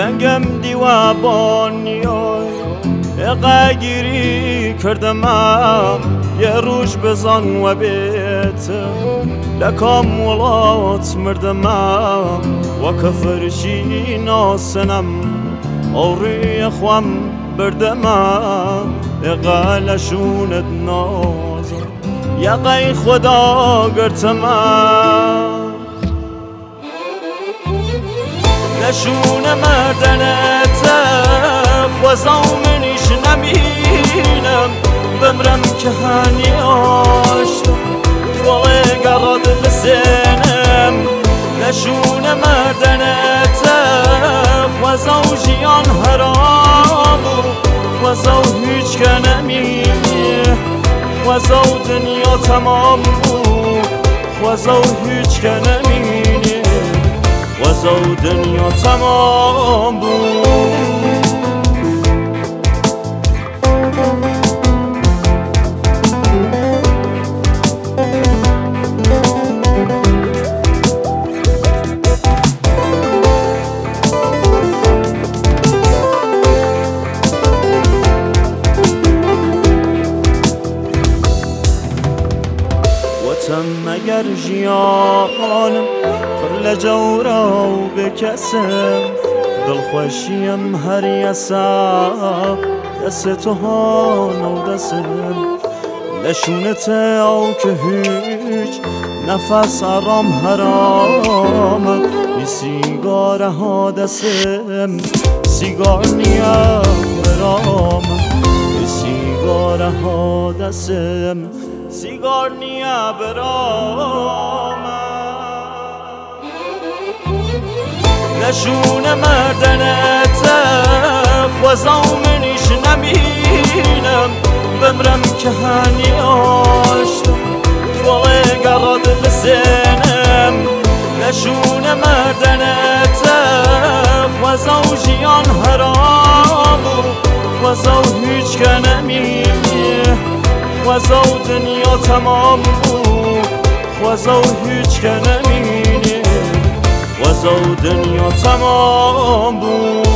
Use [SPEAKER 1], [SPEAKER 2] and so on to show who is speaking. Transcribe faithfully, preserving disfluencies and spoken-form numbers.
[SPEAKER 1] دنگم دیوە بۆنیۆی ئێقاگیری کردەمە یە ڕوژ بزان وە بێتم لە کام وڵات مردەمە وەکە فرشی ناسنم ئەوڕێ خوام بردەمە ئێقا لە شوونت نازم یەقەی خۆدا گرتەمە لشون مردنته خوزا و منیش نمینم بمرم که هنی آشتم ولی گرد بسنم لشون مردنته خوزا و جیان حرامو خوزا و هیچ که نمینی خوزا و دنیا تمام بود خوزا و هیچ که نمینی خوزا و دنیا تمام بود وتم مگر ژیانم پر لە جەورە و بکەسم دڵخۆشیم هەر یەسا دەست تۆهانە و دەسم لە شوونەتەوە کە هیچ نەفەس ئەڕام هەرامە بی سیگارەها دەسم سیگار نییە بەرامە بی سیگارەها دەسم سیگار نییە بەرامە لشون مردنته خوزا و منیش نمینم بمرم که هنی آشتم ولی گرد بسنم لشون مردنته خوزا و جیان حرامو خوزا و هیچ که نمینی خوزا و دنیا تمام بود خوزا و هیچ که نمینی خوزا و دنیا تمام بود